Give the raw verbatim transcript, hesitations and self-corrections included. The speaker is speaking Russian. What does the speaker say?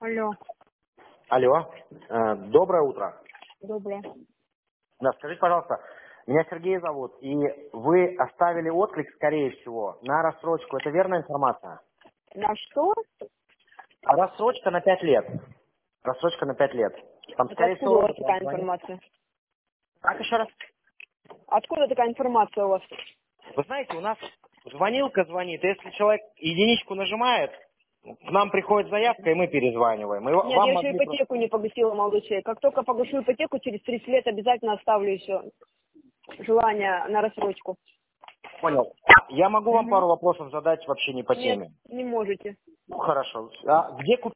Алло, Алло, э, доброе утро. доброе. Да, скажите, пожалуйста, меня Сергей зовут, и вы оставили отклик, скорее всего, на рассрочку. Это верная информация? На что? А рассрочка на пять лет. Рассрочка на пять лет. Там, Это скорее откуда всего, у вас робот вам такая звонит. информация? Как еще раз? Откуда такая информация у вас? Вы знаете, у нас звонилка звонит, и если человек единичку нажимает, к нам приходит заявка, и мы перезваниваем. И Нет, вам я еще могли просто... ипотеку не погасила, молодой человек. Как только погашую ипотеку, через тридцать лет обязательно оставлю еще желание на рассрочку. Понял. Я могу вам Мгм. пару вопросов задать вообще не по Нет, теме? не можете. Ну, хорошо. А где купить?